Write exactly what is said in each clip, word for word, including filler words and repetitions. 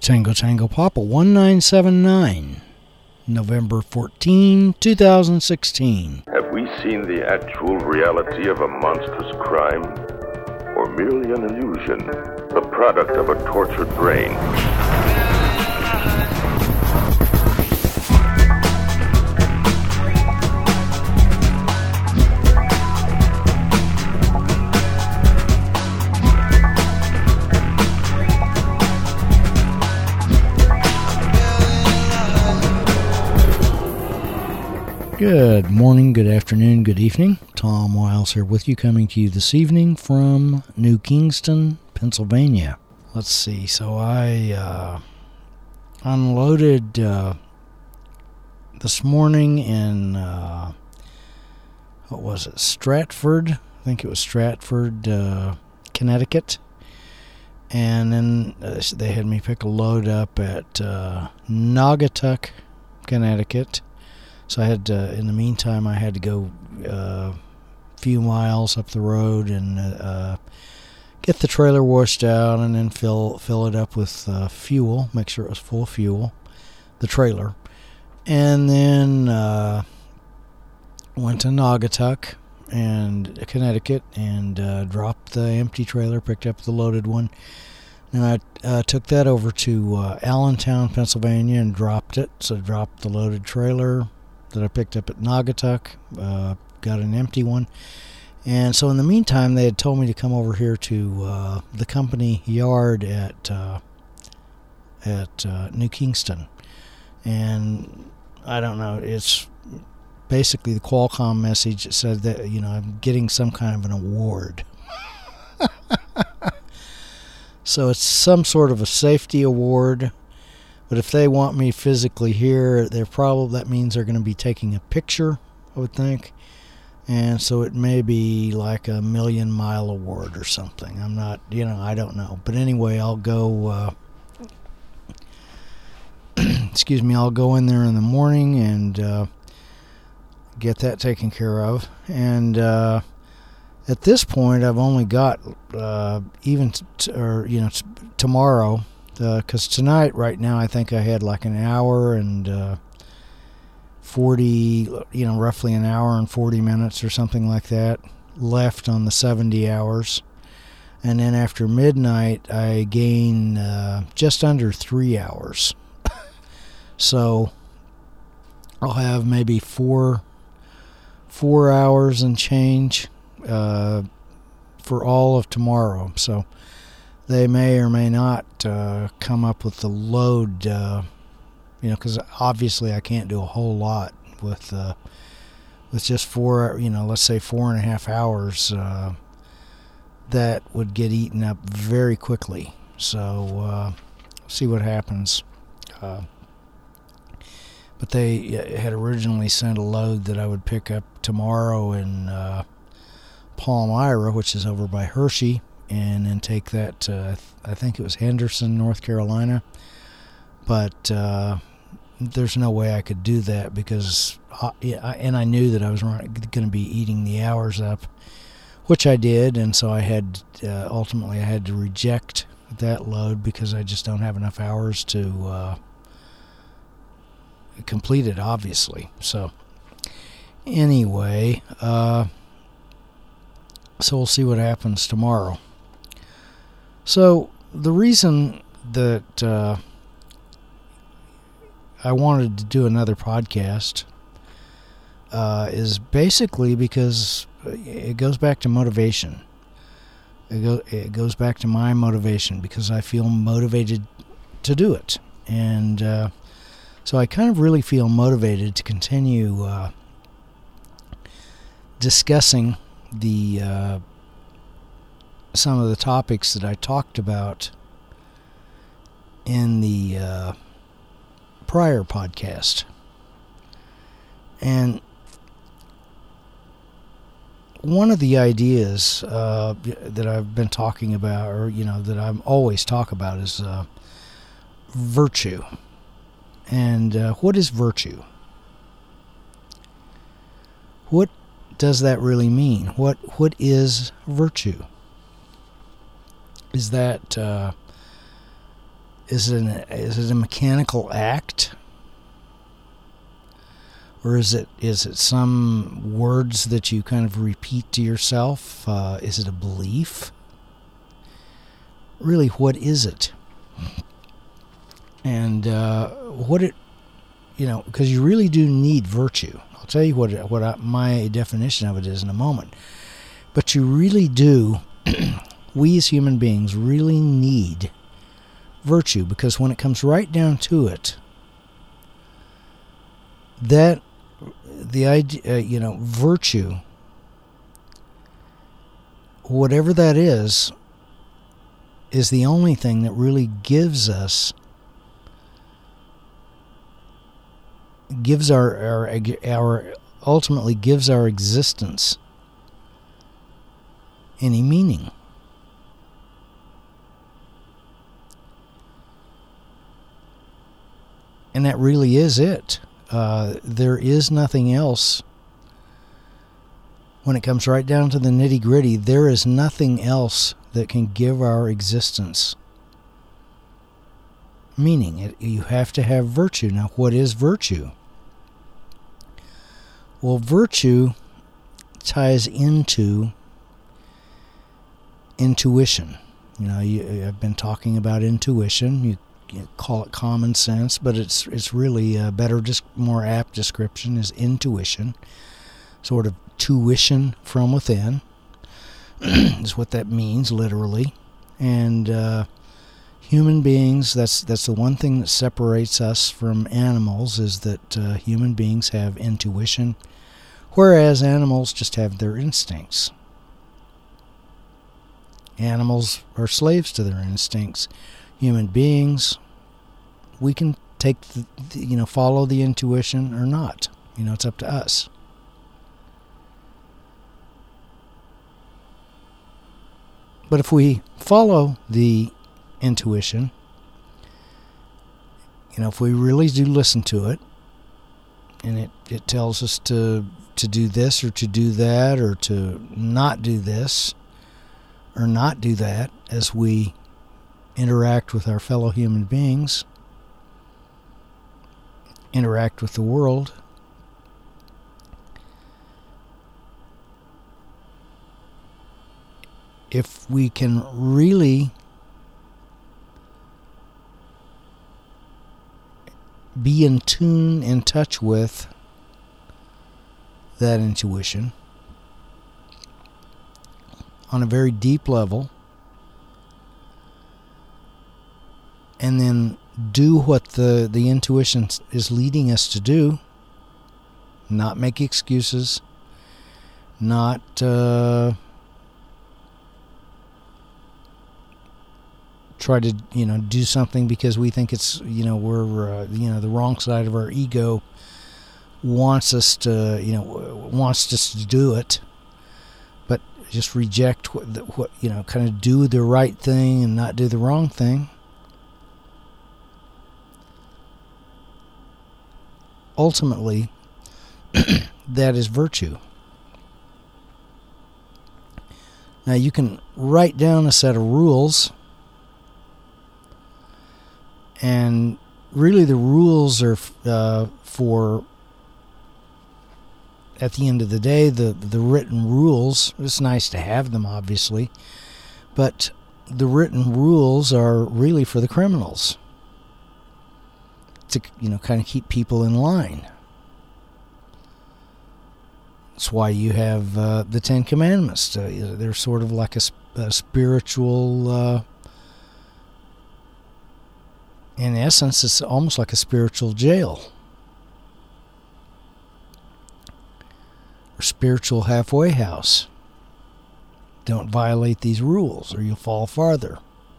Tango Tango Papa one nine seven nine, November fourteenth, twenty sixteen. Have we seen the actual reality of a monstrous crime? Or merely an illusion, the product of a tortured brain? Good morning, good afternoon, good evening. Tom Wiles here with you, coming to you this evening from New Kingston, Pennsylvania. Let's see, so I uh, unloaded uh, this morning in, uh, what was it, Stratford? I think it was Stratford, uh, Connecticut. And then uh, they had me pick a load up at uh, Naugatuck, Connecticut. So I had to, in the meantime, I had to go a uh, few miles up the road and uh, get the trailer washed out and then fill fill it up with uh, fuel, make sure it was full of fuel, the trailer. And then uh, went to Naugatuck and Connecticut and uh, dropped the empty trailer, picked up the loaded one. And I uh, took that over to uh, Allentown, Pennsylvania, and dropped it. So dropped the loaded trailer that I picked up at Naugatuck, uh, got an empty one. And so in the meantime, they had told me to come over here to uh, the company yard at uh, at uh, New Kingston. And I don't know, it's basically the Qualcomm message that said that, you know, I'm getting some kind of an award. So it's some sort of a safety award. But if they want me physically here, they're probably, that means they're going to be taking a picture, I would think. And so it may be like a million mile award or something. I'm not, you know, I don't know. But anyway, I'll go, uh, excuse me, I'll go in there in the morning and uh, get that taken care of. And uh, at this point, I've only got, uh, even, t- or, you know, t- tomorrow, because uh, tonight, right now, I think I had like an hour and uh, forty, you know, roughly an hour and forty minutes or something like that left on the seventy hours. And then after midnight, I gain uh, just under three hours. So I'll have maybe four, four hours and change uh, for all of tomorrow. So they may or may not uh, come up with the load, uh, you know, because obviously I can't do a whole lot with uh, with just four, you know, let's say four and a half hours. Uh, that would get eaten up very quickly. So uh, see what happens. Uh, but they had originally sent a load that I would pick up tomorrow in uh, Palmyra, which is over by Hershey, and then take that to, I think it was Henderson, North Carolina. But uh, there's no way I could do that because, I, and I knew that I was going to be eating the hours up, which I did, and so I had, uh, ultimately I had to reject that load because I just don't have enough hours to uh, complete it, obviously. So, anyway, uh, so we'll see what happens tomorrow. So the reason that uh, I wanted to do another podcast uh, is basically because it goes back to motivation. It, go, it goes back to my motivation because I feel motivated to do it. And uh, so I kind of really feel motivated to continue uh, discussing the uh, some of the topics that I talked about in the uh, prior podcast. And one of the ideas uh, that I've been talking about, or, you know, that I always talk about is uh, virtue. And uh, what is virtue? What does that really mean? What What is virtue? Is that uh, Is it, an, is it a mechanical act? Or is it is it some words that you kind of repeat to yourself? Uh, is it a belief? Really, what is it? And uh, what it, you know, because you really do need virtue. I'll tell you what it, what I, my definition of it is in a moment. But you really do, we as human beings really need virtue, because when it comes right down to it, that the idea, uh, you know, virtue, whatever that is, is the only thing that really gives us, gives our, our, our, ultimately gives our existence any meaning. And that really is it. Uh, there is nothing else. When it comes right down to the nitty-gritty, there is nothing else that can give our existence meaning. It, you have to have virtue. Now, what is virtue? Well, virtue ties into intuition. You know, you, I've been talking about intuition. You You call it common sense, but it's it's really a better, just more apt description is intuition, sort of tuition from within is what that means literally. And uh, human beings, that's that's the one thing that separates us from animals, is that uh, human beings have intuition, whereas animals just have their instincts. Animals are slaves to their instincts. Human beings, we can take the, the, you know, follow the intuition or not. You know, it's up to us. But if we follow the intuition, you know, if we really do listen to it, and it, it tells us to to do this or to do that or to not do this or not do that as we interact with our fellow human beings, interact with the world, if we can really be in tune, in touch with that intuition on a very deep level, and then do what the, the intuition is leading us to do, not make excuses, not uh, try to, you know, do something because we think it's, you know, we're, uh, you know, the wrong side of our ego wants us to, you know, wants us to do it, but just reject what, what you know, kind of do the right thing and not do the wrong thing. Ultimately, that is virtue. Now, you can write down a set of rules, and really the rules are uh, for, at the end of the day, the, the written rules, it's nice to have them, obviously, but the written rules are really for the criminals, to, you know, kind of keep people in line. That's why you have uh, the Ten Commandments. Uh, they're sort of like a, a spiritual, uh, in essence, it's almost like a spiritual jail. Or spiritual halfway house. Don't violate these rules or you'll fall farther.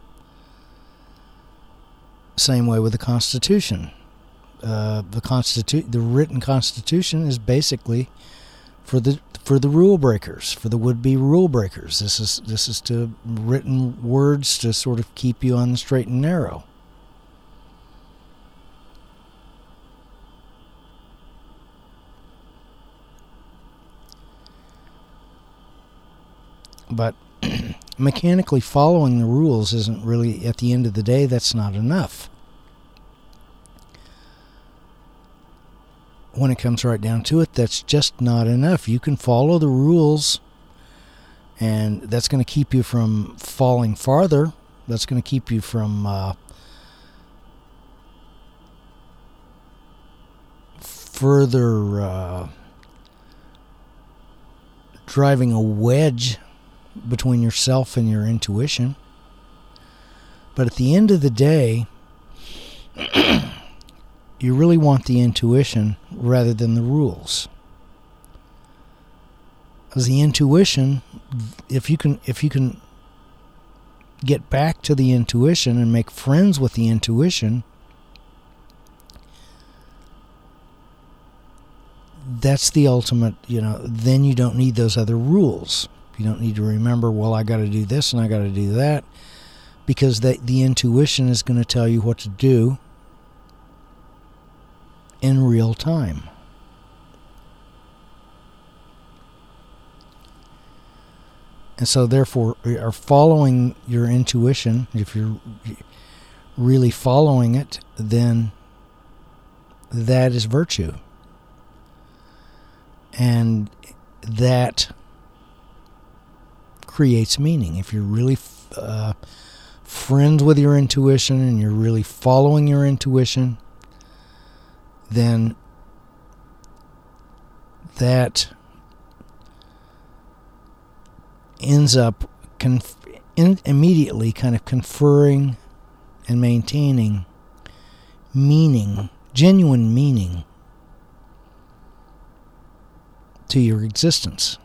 Same way with the Constitution. Uh, the Constitu- the written Constitution is basically for the for the rule breakers, for the would-be rule breakers. This is this is to written words to sort of keep you on the straight and narrow. But mechanically following the rules isn't really, at the end of the day, that's not enough. When it comes right down to it, that's just not enough. You can follow the rules, and that's going to keep you from falling farther. That's going to keep you from uh, further uh, driving a wedge between yourself and your intuition. But at the end of the day, you really want the intuition rather than the rules. Because the intuition, if you can, if you can get back to the intuition and make friends with the intuition, that's the ultimate, you know, then you don't need those other rules. You don't need to remember, well, I got to do this and I got to do that, because the, the intuition is going to tell you what to do in real time. And so therefore, are following your intuition, if you're really following it, then that is virtue. And that creates meaning. If you're really uh, friends with your intuition and you're really following your intuition, then that ends up conf- in, immediately kind of conferring and maintaining meaning, genuine meaning to your existence.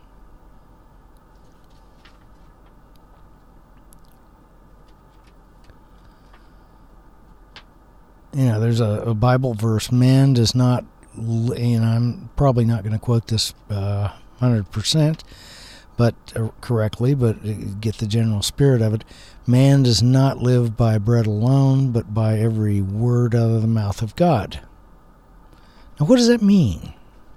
You know, there's a, a Bible verse, man does not, and I'm probably not going to quote this uh, one hundred percent, but uh, correctly, but get the general spirit of it. Man does not live by bread alone, but by every word out of the mouth of God. Now, what does that mean?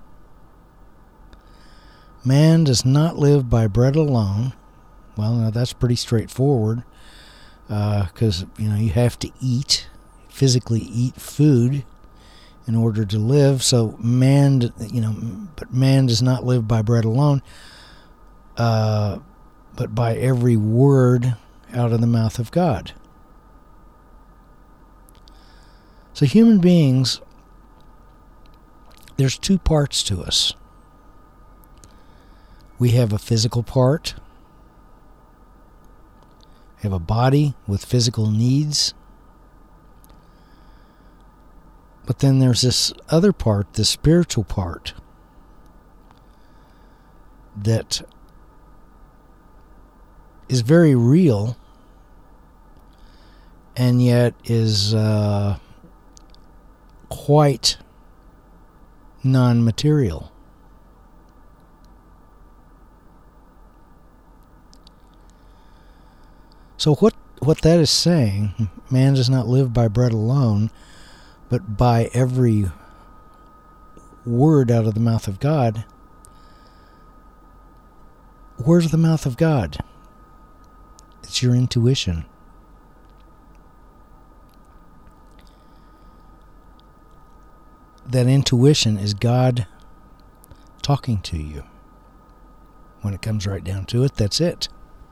Man does not live by bread alone. Well, now that's pretty straightforward, because, uh, you know, you have to eat, physically eat food in order to live. So man, you know, but man does not live by bread alone, uh, but by every word out of the mouth of God. So human beings, there's two parts to us. We have a physical part. We have a body with physical needs. But then there's this other part, the spiritual part, that is very real and yet is uh, quite non-material. So what, what that is saying, man does not live by bread alone, but by every word out of the mouth of God. Where's the mouth of God? It's your intuition. That intuition is God talking to you. When it comes right down to it, that's it.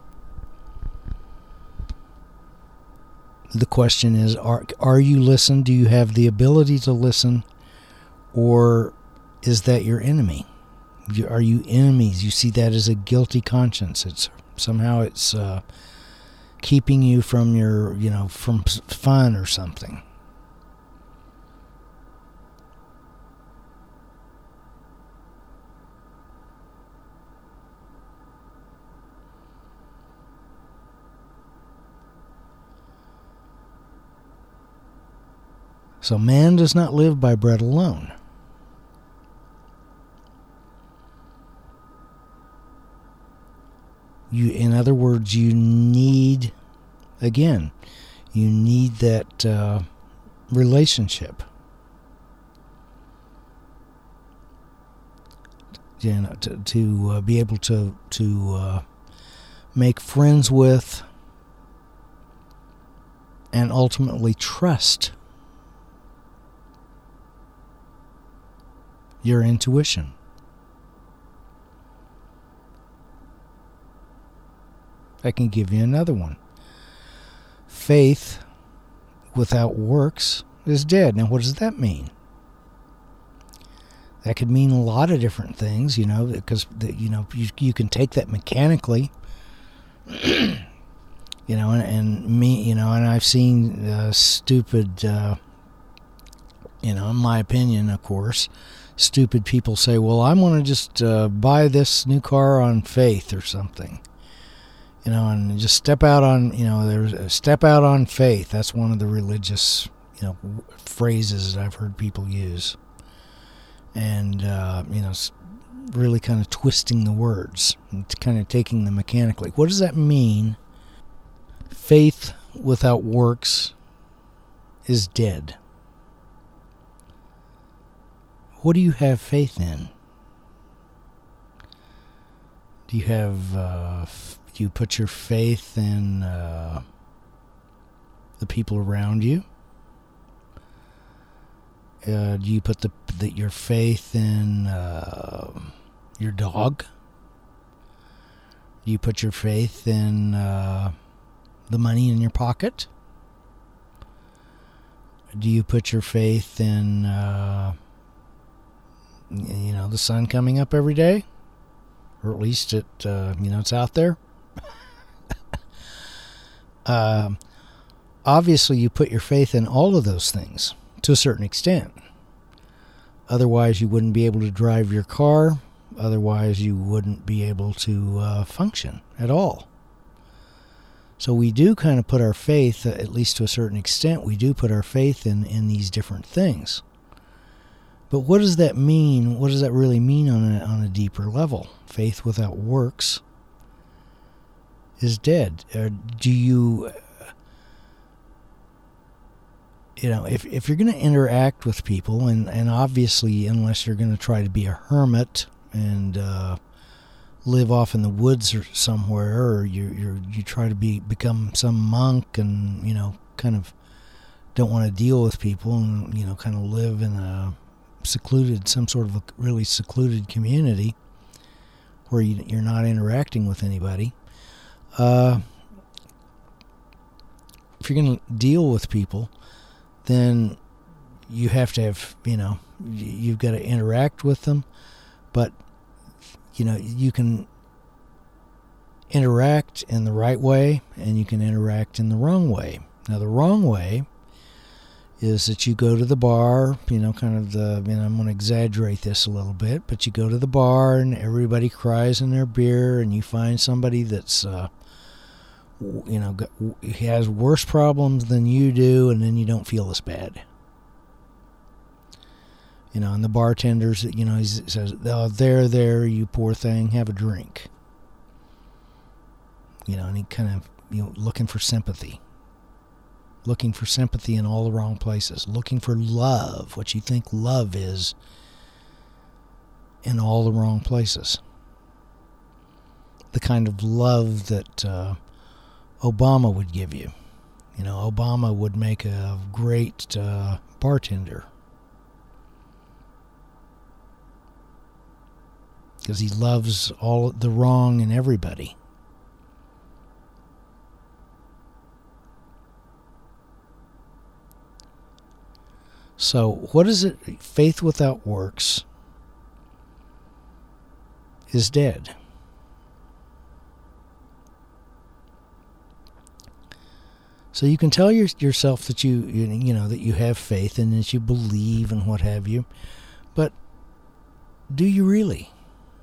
The question is, are, are you listening? Do you have the ability to listen? Or is that your enemy? Are you enemies? You see that as a guilty conscience. It's somehow it's uh, keeping you from your, you know, from fun or something. So man does not live by bread alone. You, in other words, you need, again, you need that uh, relationship. You know, to, to uh, be able to to uh, make friends with, and ultimately trust your intuition. I can give you another one. Faith without works is dead. Now, what does that mean? That could mean a lot of different things, you know, because, you know, you, you can take that mechanically, you know, and, and me, you know, and I've seen uh, stupid, uh, you know, in my opinion, of course, stupid people say, well, I'm going to just uh, buy this new car on faith or something. You know, and just step out on, you know, there's a step out on faith. That's one of the religious, you know, phrases that I've heard people use. And, uh, you know, really kind of twisting the words, and kind of taking them mechanically. What does that mean? Faith without works is dead. What do you have faith in? Do you have, uh, do you put your faith in uh, the people around you? Uh, do you put the, the your faith in uh, your dog? Do you put your faith in uh, the money in your pocket? Do you put your faith in, uh, you know, the sun coming up every day? Or at least it, uh, you know, it's out there? uh, obviously, you put your faith in all of those things to a certain extent. Otherwise, you wouldn't be able to drive your car. Otherwise, you wouldn't be able to uh, function at all. So we do kind of put our faith, at least to a certain extent, we do put our faith in, in these different things. But what does that mean? What does that really mean on a, on a deeper level? Faith without works is dead. Or do you... You know, if, if you're going to interact with people, and, and obviously unless you're going to try to be a hermit and uh, live off in the woods or somewhere, or you you you try to be become some monk and, you know, kind of don't want to deal with people and, you know, kind of live in a secluded, some sort of a really secluded community where you, you're not interacting with anybody. Uh, if you're going to deal with people, then you have to have, you know, you've got to interact with them. But, you know, you can interact in the right way and you can interact in the wrong way. Now, the wrong way is that you go to the bar, you know, kind of the, you know, I'm going to exaggerate this a little bit, but you go to the bar and everybody cries in their beer and you find somebody that's, uh, you know, he has worse problems than you do, and then you don't feel as bad. You know, and the bartenders, you know, he says, oh, there, there, you poor thing, have a drink. You know, and he kind of, you know, looking for sympathy. Looking for sympathy in all the wrong places. Looking for love, what you think love is, in all the wrong places. The kind of love that uh, Obama would give you. You know, Obama would make a great uh, bartender. Because he loves all the wrong in everybody. So, what is it? Faith without works is dead. So you can tell your, yourself that you, you you know that you have faith and that you believe and what have you, but do you really?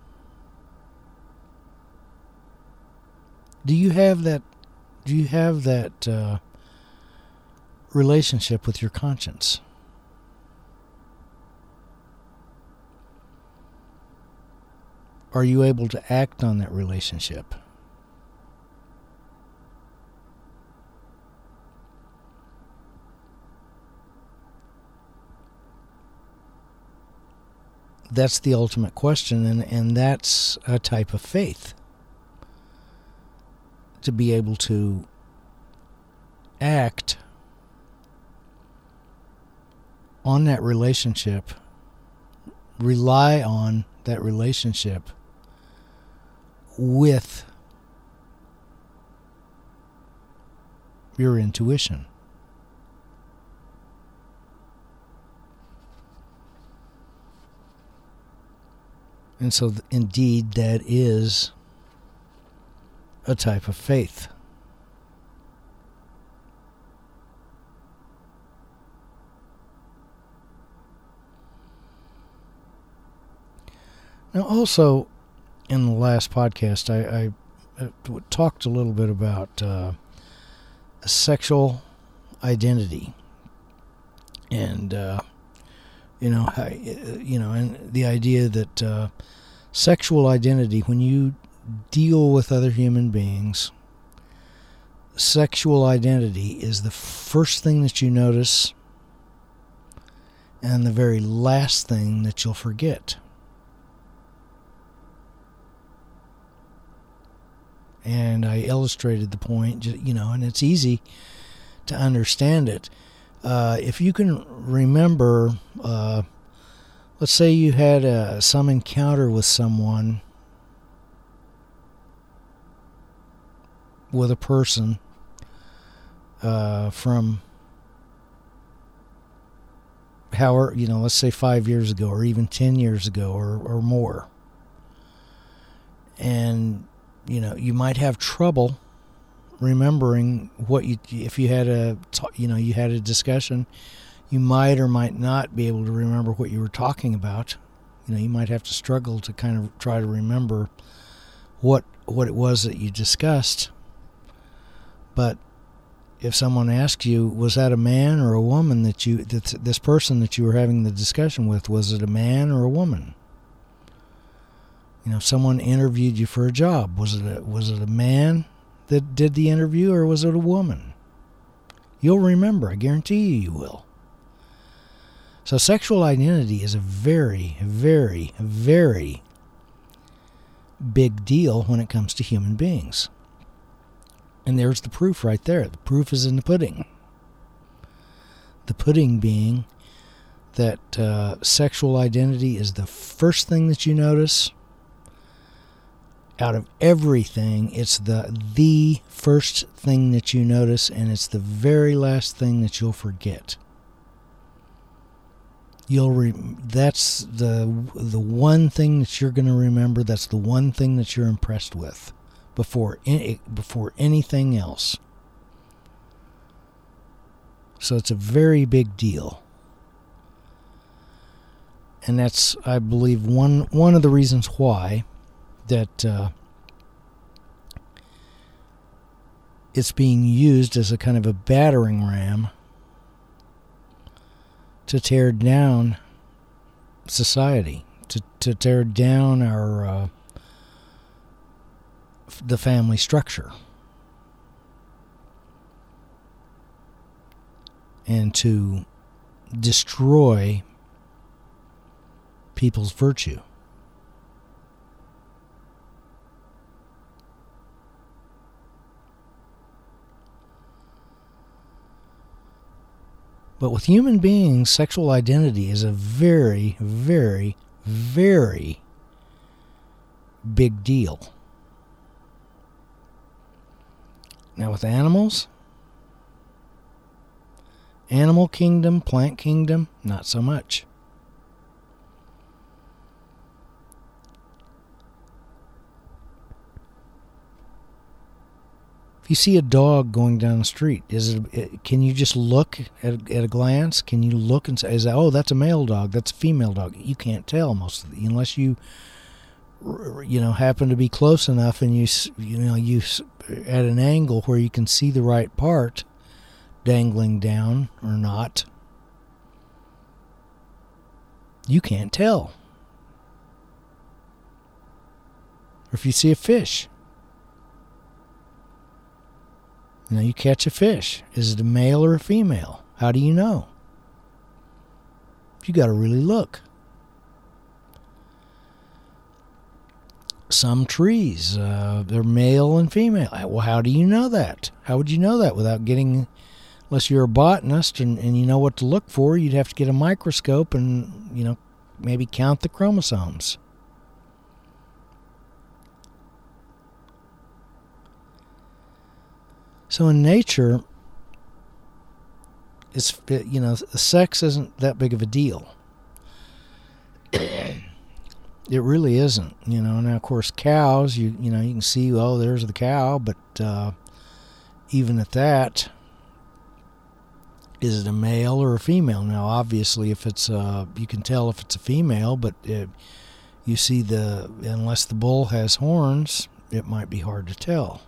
Do you have that? Do you have that uh, relationship with your conscience? Are you able to act on that relationship? That's the ultimate question, and, and that's a type of faith. to be able to act on that relationship, rely on that relationship with your intuition. And so, indeed, that is a type of faith. Now, also, in the last podcast, I, I, I talked a little bit about uh, sexual identity, and uh, you know, how, you know, and the idea that uh, sexual identity, when you deal with other human beings, sexual identity is the first thing that you notice, and the very last thing that you'll forget. And I illustrated the point, you know, and it's easy to understand it. Uh, if you can remember, uh, let's say you had uh, some encounter with someone, with a person uh, from, however, you know, let's say five years ago or even ten years ago or, or more. And you know, you might have trouble remembering what you, if you had a, you know, you had a discussion, you might or might not be able to remember what you were talking about. You know, you might have to struggle to kind of try to remember what, what it was that you discussed. But if someone asks you, was that a man or a woman that you, that this person that you were having the discussion with, was it a man or a woman? You know, if someone interviewed you for a job, was it a, was it a man that did the interview, or was it a woman? You'll remember. I guarantee you you will. So sexual identity is a very, very, very big deal when it comes to human beings. And there's the proof right there. The proof is in the pudding. The pudding being that uh, sexual identity is the first thing that you notice. Out of everything, it's the the first thing that you notice, and it's the very last thing that you'll forget. You'll re- that's the the one thing that you're going to remember. That's the one thing that you're impressed with before any, before anything else. So it's a very big deal. And that's, I believe, one one of the reasons why that uh, it's being used as a kind of a battering ram to tear down society, to, to tear down our uh, the family structure, and to destroy people's virtue. But with human beings, sexual identity is a very, very, very big deal. Now with animals, animal kingdom, plant kingdom, not so much. If you see a dog going down the street, is it? Can you just look at, at a glance? Can you look and say, "Is that, oh, that's a male dog? That's a female dog?" You can't tell most of the, unless you, you know, happen to be close enough and you, you know, you at an angle where you can see the right part dangling down or not. You can't tell. Or if you see a fish. You know, you catch a fish. Is it a male or a female? How do you know? You got to really look. some trees, uh, they're male and female. Well, how do you know that? How would you know that without getting, unless you're a botanist and, and you know what to look for, you'd have to get a microscope and, you know, maybe count the chromosomes. So in nature, it's, you know, sex isn't that big of a deal. It really isn't, you know. Now, of course, cows, you you know, you can see, oh, there's the cow, but uh, even at that, is it a male or a female? Now, obviously, if it's uh, you can tell if it's a female, but it, you see the, unless the bull has horns, it might be hard to tell.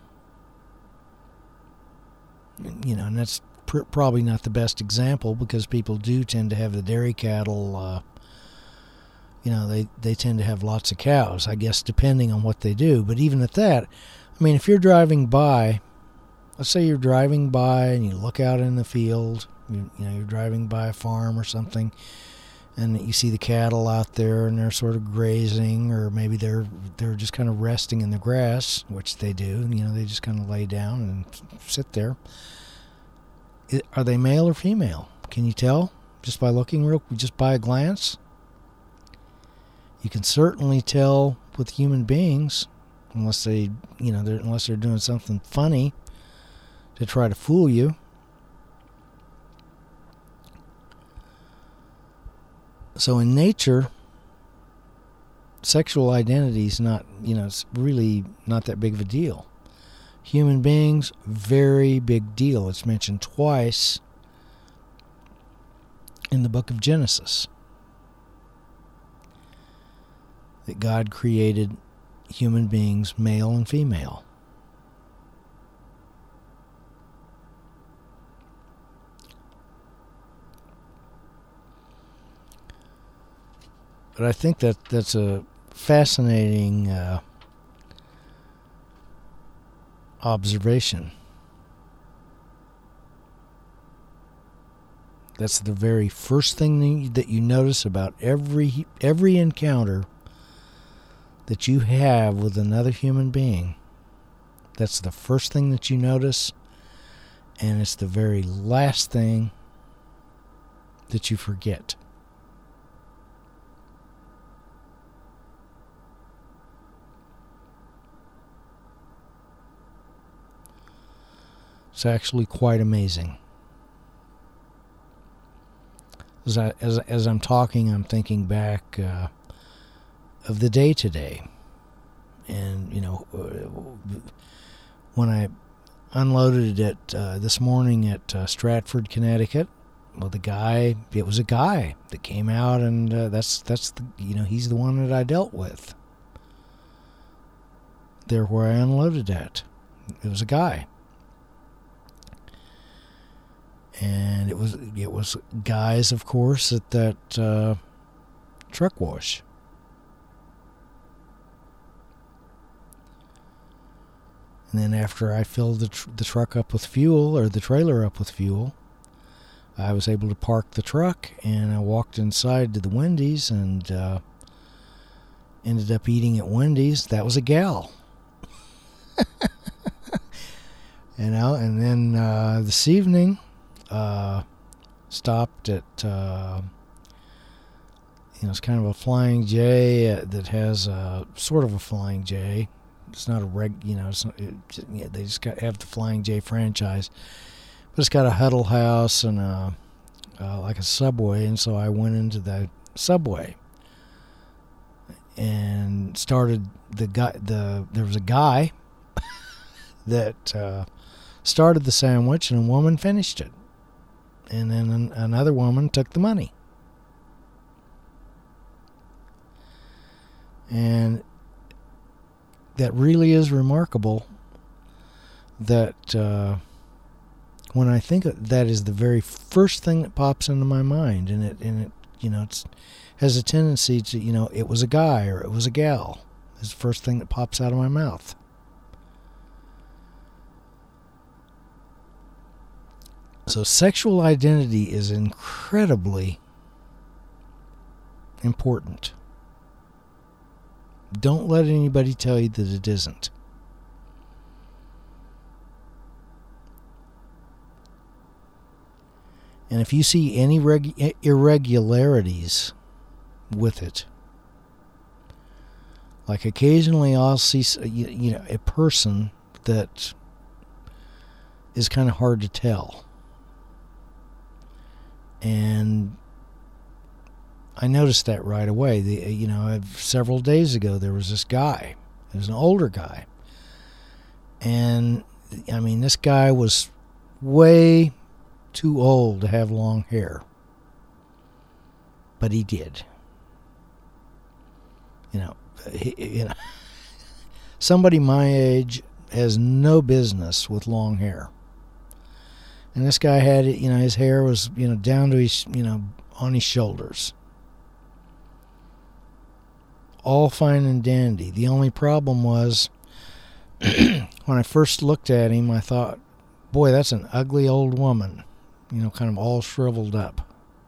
You know, and that's pr- probably not the best example because people do tend to have the dairy cattle. Uh, you know, they, they tend to have lots of cows, I guess, depending on what they do. But even at that, I mean, if you're driving by, let's say you're driving by and you look out in the field, you, you know, you're driving by a farm or something, and you see the cattle out there and they're sort of grazing, or maybe they're they're just kind of resting in the grass, which they do. You know, they just kind of lay down and sit there. Are they male or female? Can you tell just by looking real, just by a glance? You can certainly tell with human beings, unless they, you know, they're, unless they're doing something funny to try to fool you. So in nature, sexual identity is not, you know, it's really not that big of a deal. Human beings, very big deal. It's mentioned twice in the book of Genesis that God created human beings, male and female. But I think that that's a fascinating uh, observation. That's the very first thing that you notice about every every encounter that you have with another human being. That's the first thing that you notice, and it's the very last thing that you forget. It's actually quite amazing. As I, as as I'm talking, I'm thinking back uh, of the day today, and you know, when I unloaded it uh, this morning at uh, Stratford, Connecticut. Well, the guy, it was a guy that came out, and uh, that's that's the, you know, he's the one that I dealt with. There where I unloaded at, it was a guy. And it was it was guys, of course, at that uh, truck wash. And then after I filled the tr- the truck up with fuel, or the trailer up with fuel, I was able to park the truck, and I walked inside to the Wendy's and uh, ended up eating at Wendy's. That was a gal. You know, and then uh, this evening, Uh, stopped at, uh, you know, it's kind of a Flying J that has a, sort of a Flying J. It's not a reg, you know, it's not, it, yeah, they just got have the Flying J franchise. But it's got a Huddle House and a, uh, like a Subway, and so I went into the Subway and started the guy, the, there was a guy that uh, started the sandwich, and a woman finished it. And then an, another woman took the money. And that really is remarkable that uh, when I think of that is the very first thing that pops into my mind. And it, and it you know, it's has a tendency to, you know, it was a guy or it was a gal. It's the first thing that pops out of my mouth. So sexual identity is incredibly important. Don't let anybody tell you that it isn't. And if you see any reg- irregularities with it, like occasionally I'll see, you, you know, a person that is kind of hard to tell. And I noticed that right away. The, you know, several days ago there was this guy. He was an older guy. And, I mean, this guy was way too old to have long hair. But he did. You know, he, you know, somebody my age has no business with long hair. And this guy had it, you know, his hair was, you know, down to his, you know, on his shoulders. All fine and dandy. The only problem was, when I first looked at him, I thought, boy, that's an ugly old woman. You know, kind of all shriveled up.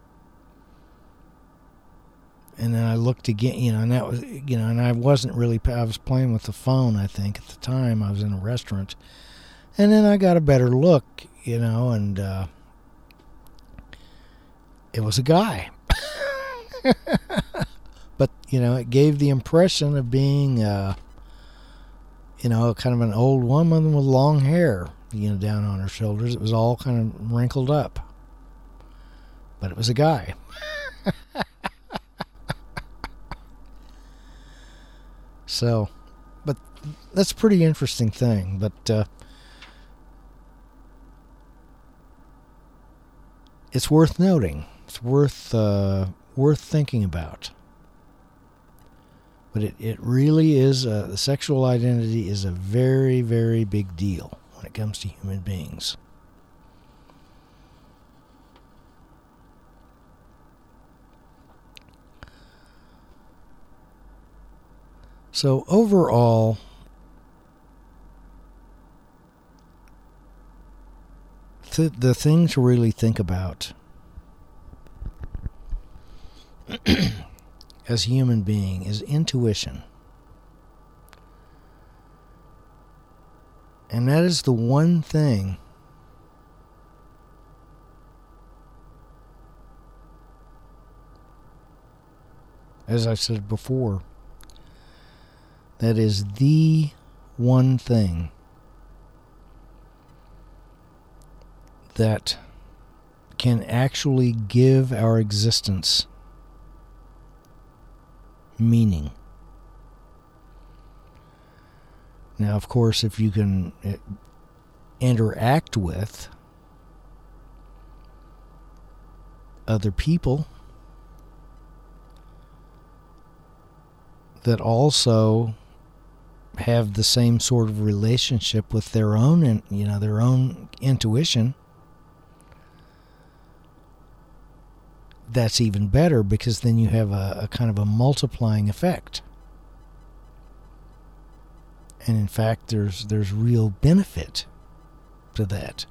And then I looked again, you know, and that was, you know, and I wasn't really, I was playing with the phone, I think, at the time. I was in a restaurant. And then I got a better look, you know, and uh, it was a guy. But, you know, it gave the impression of being, uh, you know, kind of an old woman with long hair, you know, down on her shoulders. It was all kind of wrinkled up. But it was a guy. So, but that's a pretty interesting thing. But uh, it's worth noting. It's worth uh, worth thinking about. But it, it really is, a, the sexual identity is a very, very big deal when it comes to human beings. So overall, th- the thing to really think about as a human being is intuition. And that is the one thing as I said before, that is the one thing that can actually give our existence meaning. Now, of course, if you can interact with other people that also have the same sort of relationship with their own, you know, their own intuition, that's even better, because then you have a, a kind of a multiplying effect. And in fact, there's there's real benefit to that.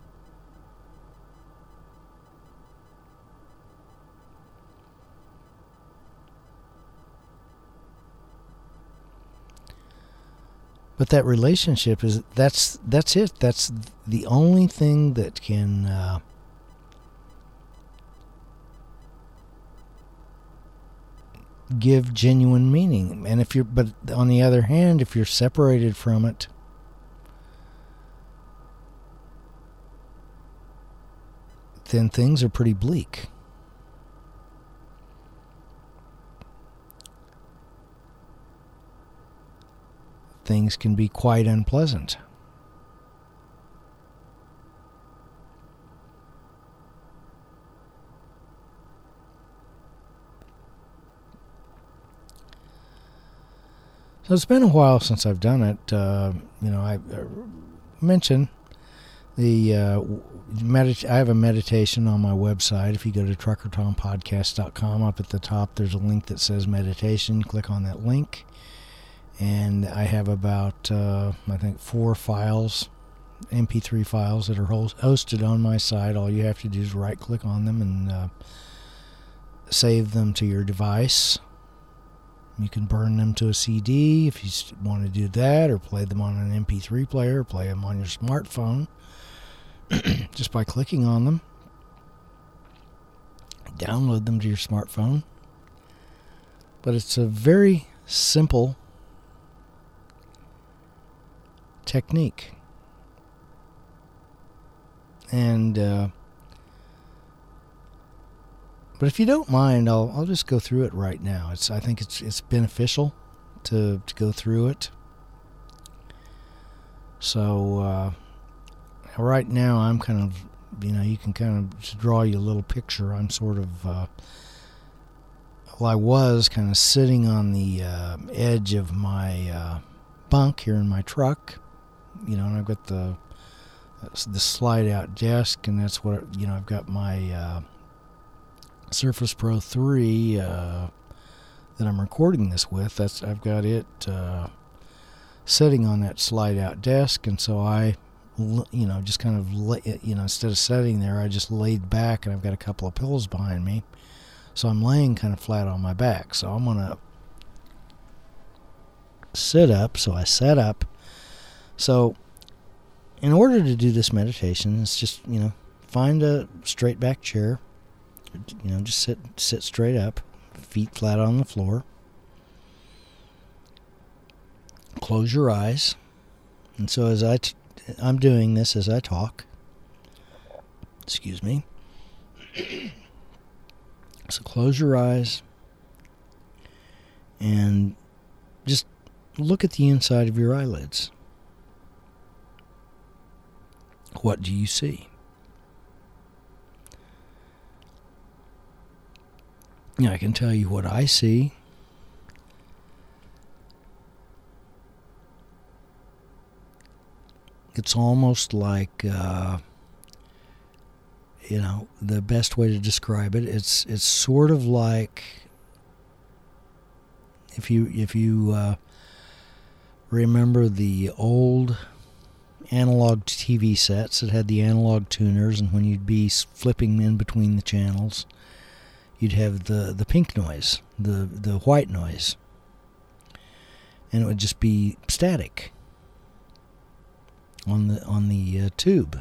But that relationship is, that's that's it. That's the only thing that can uh, give genuine meaning. And if you're, but on the other hand, if you're separated from it, then things are pretty bleak. Things can be quite unpleasant. So it's been a while since I've done it. Uh, you know, I uh, mentioned the uh, medit- I have a meditation on my website. If you go to trucker tom podcast dot com, up at the top there's a link that says meditation. Click on that link. And I have about, uh, I think, four files, M P three files that are hosted on my site. All you have to do is right-click on them and uh, save them to your device. You can burn them to a C D if you want to do that, or play them on an M P three player, or play them on your smartphone just by clicking on them. Download them to your smartphone. But it's a very simple technique. And uh, but if you don't mind, I'll I'll just go through it right now. It's I think it's it's beneficial to to go through it. So uh, right now I'm kind of, you know, you can kind of just draw you a little picture. I'm sort of uh, well, I was kind of sitting on the uh, edge of my uh, bunk here in my truck, you know, and I've got the the slide out desk, and that's what, you know, I've got my uh, Surface Pro three uh, that I'm recording this with. That's I've got it uh, sitting on that slide out desk, and so I, you know, just kind of, you know, instead of sitting there, I just laid back, and I've got a couple of pillows behind me, so I'm laying kind of flat on my back. So I'm gonna sit up. So I sat up. So in order to do this meditation, it's just, you know, find a straight back chair. You know, just sit sit straight up, feet flat on the floor. Close your eyes. And so as I t- I'm doing this as I talk. Excuse me. So close your eyes and just look at the inside of your eyelids. What do you see? Yeah, I can tell you what I see. It's almost like, uh, you know, the best way to describe it, it's it's sort of like if you if you uh, remember the old analog T V sets that had the analog tuners, and when you'd be flipping in between the channels, you'd have the, the pink noise, the, the white noise, and it would just be static on the on the uh, tube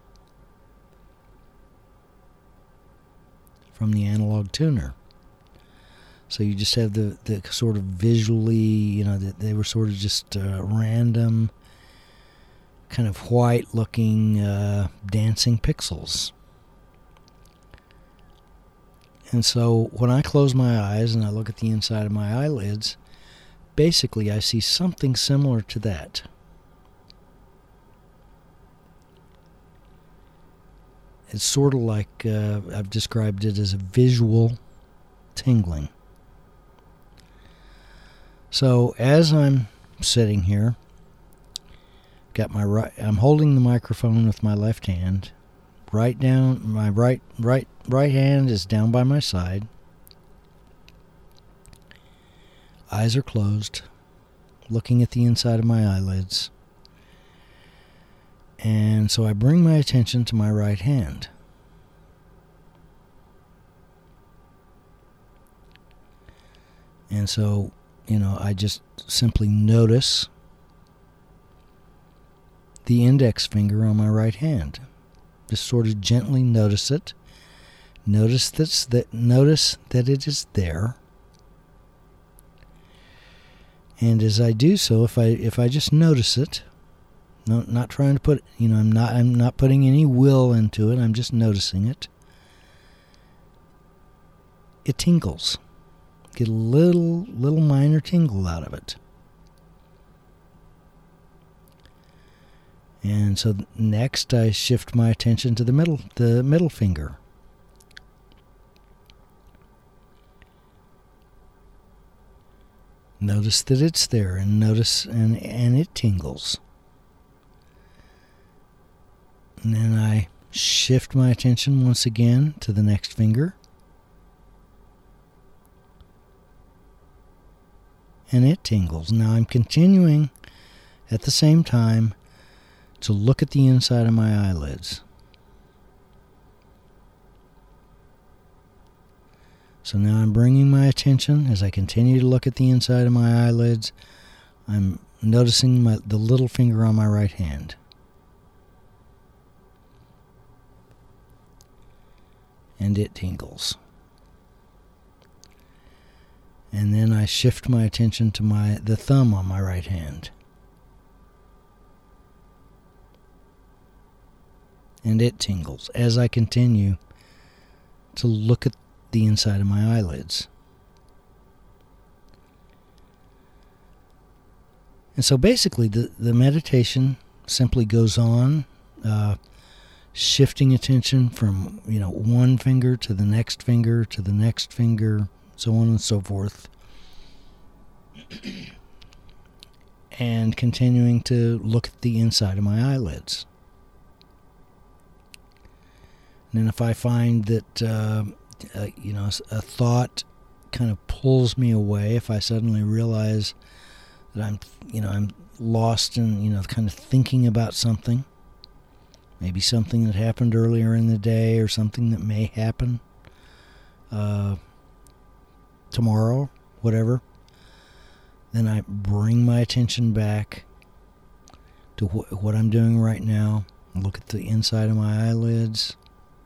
from the analog tuner. So you just have the, the sort of visually, you know, that they were sort of just uh, random, kind of white-looking uh, dancing pixels. And so when I close my eyes and I look at the inside of my eyelids, basically I see something similar to that. It's sort of like, uh, I've described it as a visual tingling. So as I'm sitting here, got my right, I'm holding the microphone with my left hand. Right down, my right right right hand is down by my side. Eyes are closed, looking at the inside of my eyelids. And so I bring my attention to my right hand. And so, you know, I just simply notice the index finger on my right hand. Just sort of gently notice it. Notice that's, that notice that it is there. And as I do so, if I if I just notice it, no, not trying to put, you know, I'm not I'm not putting any will into it. I'm just noticing it. It tingles. Get a little little minor tingle out of it. And so next I shift my attention to the middle, the middle finger. Notice that it's there, and notice, and, and it tingles. And then I shift my attention once again to the next finger. And it tingles. Now I'm continuing at the same time to look at the inside of my eyelids. So now I'm bringing my attention as I continue to look at the inside of my eyelids. I'm noticing my, the little finger on my right hand. And it tingles. And then I shift my attention to my the thumb on my right hand. And it tingles as I continue to look at the inside of my eyelids. And so basically the, the meditation simply goes on, uh, shifting attention from, you know, one finger to the next finger to the next finger, so on and so forth. And continuing to look at the inside of my eyelids. And then if I find that, uh, uh, you know, a thought kind of pulls me away, if I suddenly realize that I'm, you know, I'm lost in, you know, kind of thinking about something, maybe something that happened earlier in the day or something that may happen uh, tomorrow, whatever, then I bring my attention back to wh- what I'm doing right now. Look at the inside of my eyelids,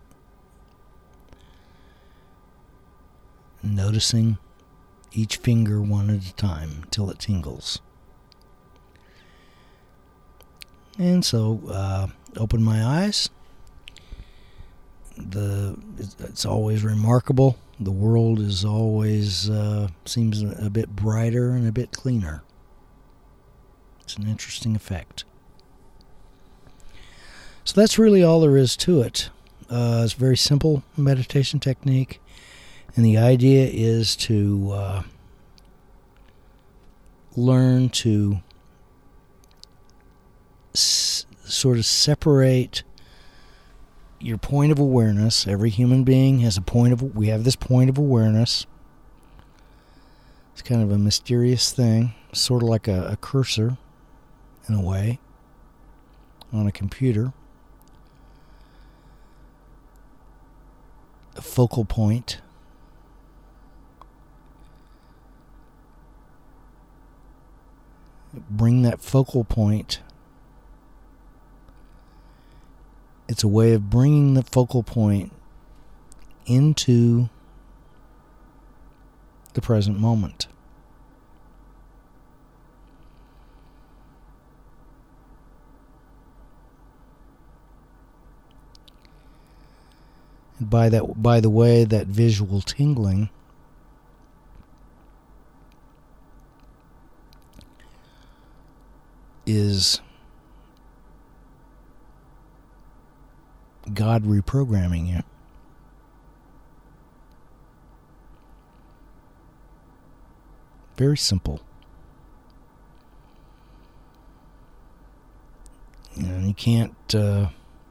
noticing each finger one at a time until it tingles. And so, uh, open my eyes. The it's always remarkable. The world is always uh, seems a bit brighter and a bit cleaner. It's an interesting effect. So that's really all there is to it. Uh, it's a very simple meditation technique. And the idea is to uh, learn to s- sort of separate your point of awareness. Every human being has a point of, we have this point of awareness. It's kind of a mysterious thing, sort of like a, a cursor, in a way, on a computer. A focal point. Bring that focal point. It's a way of bringing the focal point into the present moment. And by that, by the way, that visual tingling is God reprogramming you. Very simple. You know, you can't uh,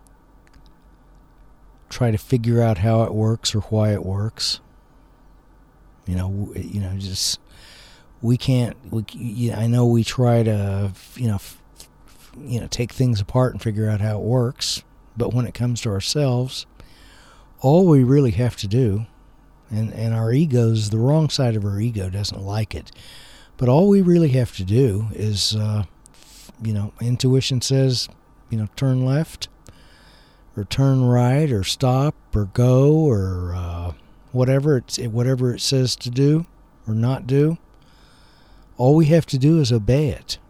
try to figure out how it works or why it works. You know, you know, just we can't. We, you know, I know we try to, you know, f- you know, take things apart and figure out how it works. But when it comes to ourselves, all we really have to do, and, and our ego's, the wrong side of our ego doesn't like it, but all we really have to do is, uh, you know, intuition says, you know, turn left, or turn right, or stop, or go, or uh, whatever it's whatever it says to do or not do. All we have to do is obey it.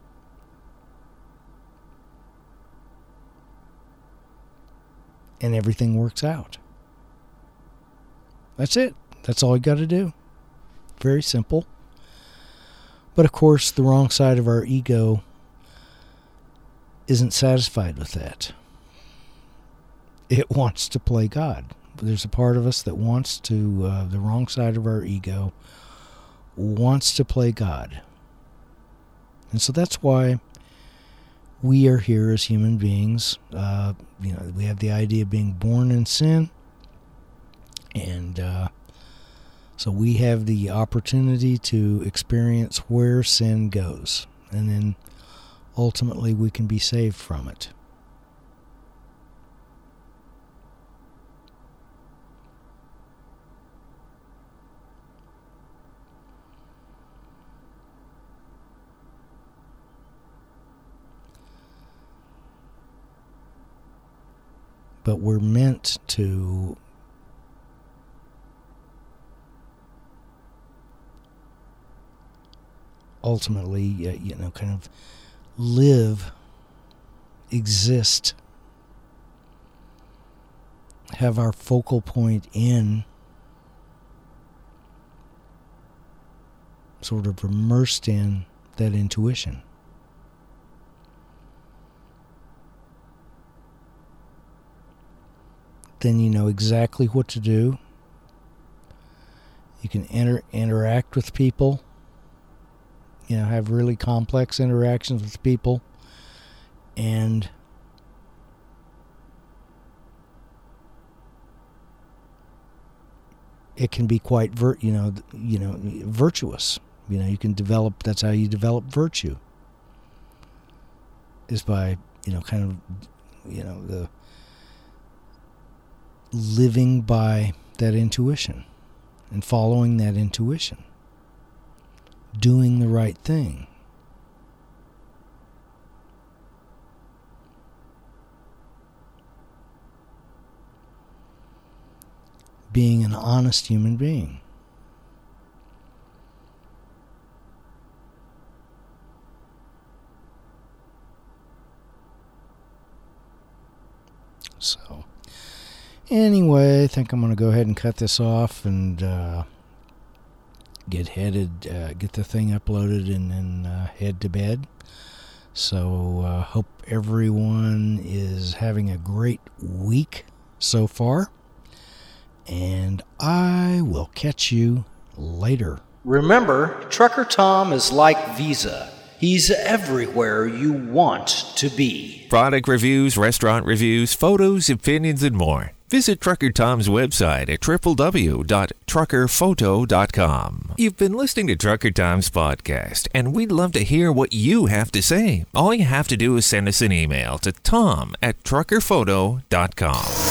And everything works out. That's it. That's all you got to do. Very simple. But of course, the wrong side of our ego isn't satisfied with that. It wants to play God. There's a part of us that wants to, uh, the wrong side of our ego wants to play God. And so that's why we are here as human beings. Uh, you know, we have the idea of being born in sin. And uh, so we have the opportunity to experience where sin goes. And then ultimately we can be saved from it. but we're meant to ultimately, uh, you know, kind of live, exist, have our focal point in, sort of immersed in that intuition. Then you know exactly what to do. You can enter, interact with people, you know, have really complex interactions with people, and it can be quite vir- you know, you know, virtuous. You know, you can develop, that's how you develop virtue, is by, you know, kind of, you know, the living by that intuition and following that intuition, doing the right thing. Being an honest human being. So, anyway, I think I'm going to go ahead and cut this off and uh, get headed, uh, get the thing uploaded and then uh, head to bed. So, uh, hope everyone is having a great week so far. And I will catch you later. Remember, Trucker Tom is like Visa. He's everywhere you want to be. Product reviews, restaurant reviews, photos, opinions, and more. Visit Trucker Tom's website at w w w dot trucker photo dot com. You've been listening to Trucker Tom's podcast, and we'd love to hear what you have to say. All you have to do is send us an email to tom at trucker photo dot com.